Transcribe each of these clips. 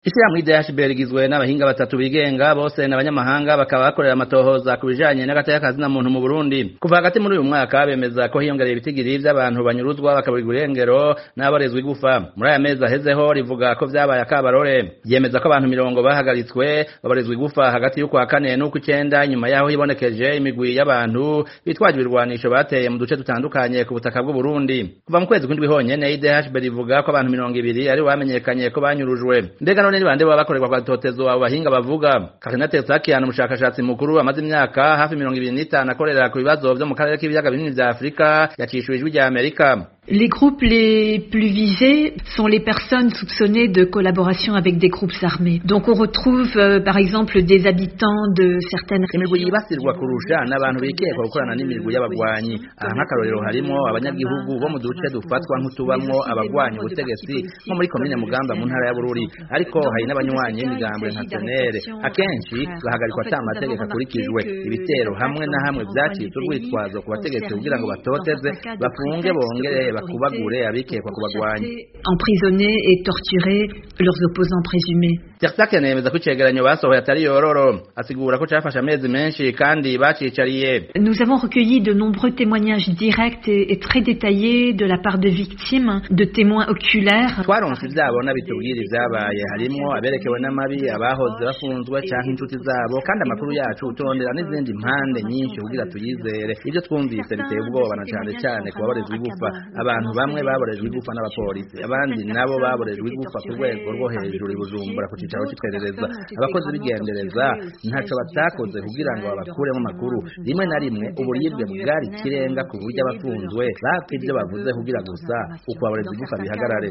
Ishirahamwe IDHB rigizwe n'abahinga batatu bigenga bose n'abanyamahanga bakaba bakorera amatohoza ku bijanye n'agateka kazina muntu mu Burundi. Kuva hagati muri uyu mwaka bemeza ko hiyongereye ibitigiri vy'abantu banyuruzwa bakaburirwa irengero n'abarezwe igufa. Muri aya mezi ahezeho rivuga ko vyabaye akabarore. Yemeza ko abantu 90 bahagaritswe babarezwe igufa hagati y'ukwa kane n'uko 9 nyuma yaho hibonekeje imigwi y'abantu bitwaje ibirwanisho bateye mu duce dutandukanye ku butaka bw'u Burundi. Kuva mu kwezi kw'indwi honyene IDHB rivuga ko abantu 200 ari bamenyekanye ko banyurujwe. Mbega ni bande baba bakorerwa kwa totezo abo bahinga bavuga. Karinate Tsakiana umushakashatsi mukuru amaze imyaka hafi 25 akorera ku bibazo byo mu karere k'ibiyaga binini vya Afrika yacishuwe ijwi rya Amerika. Les groupes les plus visés sont les personnes soupçonnées de collaboration avec des groupes armés. Donc on retrouve par exemple des habitants de certaines régions. Yibasirwa kurusha n'abantu bikekwa gukorana n'imirwi y'abagwanyi. Aha nk'akarorero harimo abanyagihugu bo mu duce dufatwa nk'utubamwo abagwanyi ubutegetsi nko muri komine Mugamba mu ntara ya Bururi. Ariko hari n'abanywanyi b'imigambo nka Senere. Akenshi bahagarikwa ata mategeko akurikijwe. Ibitero hamwe na hamwe vyacitse urwitwazo ku bategetsi kugira ngo batoteze bafunge bongere bakubagure abikekwa kubagwanya. Emprisonner et torturer leurs opposants présumés. Tsakiana yemeza ko icegeranyo basohoye atari yororo, asigura ko cafashe amezi menshi kandi bacicariye. Nous avons recueilli de nombreux témoignages directs et très détaillés de la part de victimes, de témoins oculaires. Twaronse ivyabona bitubwira ivyabaye harimo aberekewe n'amabi abahoze bafunzwe canke inshuti zabo kandi amakuru yacu utondera n'izindi mpande nyinshi kugira tuyizere. Ivyo twumvise biteye ubwoba na cane kubabarezwa igufa. Abantu bamwe baborejwe igufa n'abapolisi, abandi nabo baborejwe igufa ku rwego rwo hejuru ibujumbura ku cicaro c'itwerereza. Abakozi b'igendereza ntaco batakoze kugira ngo babakuremo amakuru. Rimwe na rimwe uburibwe bwari kirenga ku buryo abafunzwe bapfa ivyo bavuze kugira gusa uko baborejwe igufa bihagarare.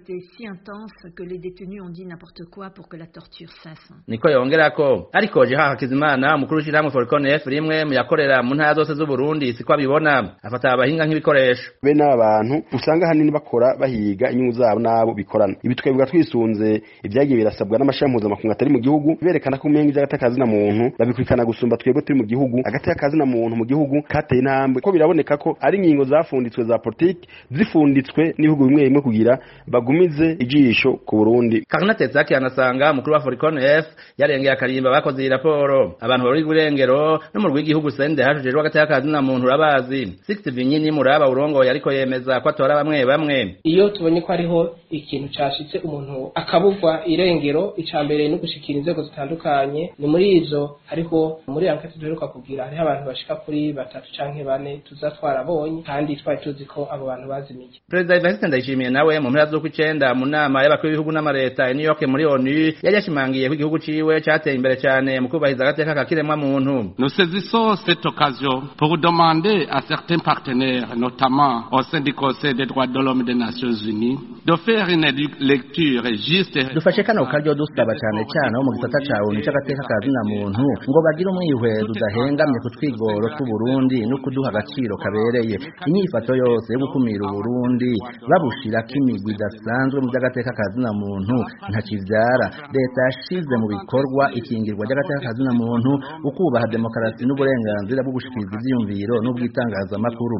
Niko yongerako. Ariko Jeha Hakizimana umukuru w'ishirahamwe Forconef rimwe mu yakorera mu ntara zose z'u Burundi siko abibona. Afata abahinga nk'ibikoresho. Bene abantu usanga hanini bakora bahiga inyungu zabo nabo bikorana. Ibi twebwe twisunze ibyagiye birasabwa n'amashampuzo makungu atari mu gihugu berekana ko umenga iby'agatakazi na muntu babikurikana gusumba twebwe turi mu gihugu. Agatakazi na muntu mu gihugu kateye intambwe ko biraboneka ko ari ingingo zafunditswe za politiki zifunditswe n'ibihugu bimwe bimwe kugira bagumize ijisho ku Burundi. Karinate Tsakiana anasanga mukuru wa Forconef yarengeye akarimba bakoze iyi raporo. Abantu bari gurengero no mu rw'igihugu sende hajejwe agatakazi na muntu urabazi. 60 Vinyini muraba urongo yariko yemeza ko atora bamwe iyo tubonye ko ariho ikintu cashitse umuntu akabugwa irengero icambere no gushikira inzego zitandukanye ni muri izo hariho muri enquête duheruka kugira hari abantu bashika kuri 3 canke 4 tuzatwarabonye kandi twari tuzi ko abo bantu bazimiye. President Evariste Ndayishimiye nawe mu mpera z'uko 9 mu nama y'abakuru b'ibihugu n'amareta i New York muri ONU yari yashimangiye ko igihugu ciwe cateye imbere cyane mu kubahiriza agateka kakiremwa muntu. Nous saisissons cette occasion pour demander à certains partenaires notamment au sein du Conseil des droits de l'homme des Nations Unies de faire une lecture juste. Dufashe kano karyo dusaba cyane cyane mu gisata cawo ni cy'agateka kazina muntu ngo bagira umwihwezo udahengamye ku twigoro tw'u Burundi no kuduha agaciro kabereye. Inyifato yose yo gukumira u Burundi babushira kimigwi dasanzwe mu by'agateka kazina muntu ntakivyara. Leta yashize mu bikorwa ikingirwa ry'agateka kazina muntu ukubaha demokrasi n'uburenganzira bwo gushikiriza ivyiyumviro n'ubwitangazamakuru.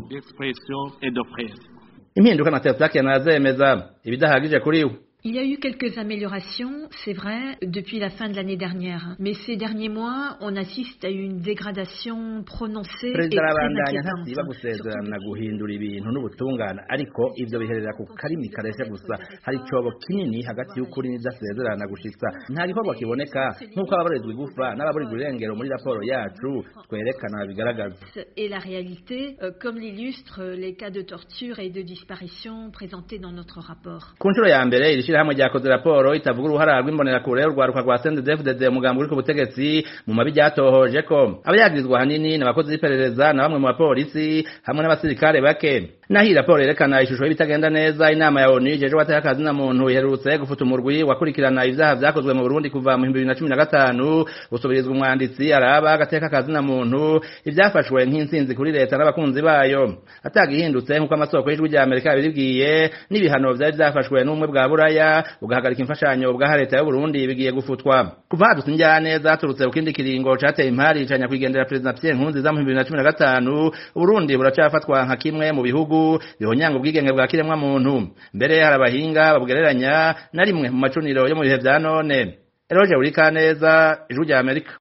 Impinduka na Tsakiana azemeza ibidahagije kuri we. Il y a eu quelques améliorations, c'est vrai, depuis la fin de l'année dernière. Mais ces derniers mois, on assiste à une dégradation prononcée et très inquiétante. Gusezerana guhindura ibintu n'ubutungane ariko ivyo biherera ku karimi kareshe gusa hari cobo kinini hagati y'ukuri n'idasezerana gushitsa nta gikorwa kiboneka nk'uko ababorezwe igufa n'ababorezwe irengero muri raporo yacu twerekana bigaragaza. Et la réalité, comme l'illustrent les cas de torture et de disparition présentés dans notre rapport. Kunshuro ya mbere ishirahamwe ryakoze raporo itavuga uruhara rw'imbonerakure urwaruka rwa CNDD-FDD umugambi uri ku butegetsi mu mabi ryatohoje ko abayagirizwa hanini n'abakozi b'iperereza na bamwe mu bapolisi hamwe n'abasirikare bake. Nahi raporo yerekana ishusho y'ibitagenda neza. Inama ya ONU ijeje abatakazi na muntu iherutse gufuta umurwi wakurikirana ivyaha vyakozwe mu Burundi kuva mu 2015 usubirizwa umwanditsi araba agateka kazi na muntu ivyafashwe nk'insinzi kuri leta n'abakunzi bayo atagihindutse nk'uko amasoko y'ijwi rya Amerika biribwiye n'ibihano vyari vyafashwe n'umwe bwa Buraya Buraya bugahagarika imfashanyo bwa leta y'u Burundi bigiye gufutwa kuva hadutse injyane zaturutse ku kindi kiringo cateye impari canya kwigendera President Pierre Nkurunziza mu 2015 Burundi buracafatwa nka kimwe mu bihugu bihonyanga ubwigenge bwa kiremwa muntu mbere hari abahinga babugereranya na rimwe mu macuniro yo mu bihe vya none Eroje Urikaneza Ijuru rya Amerika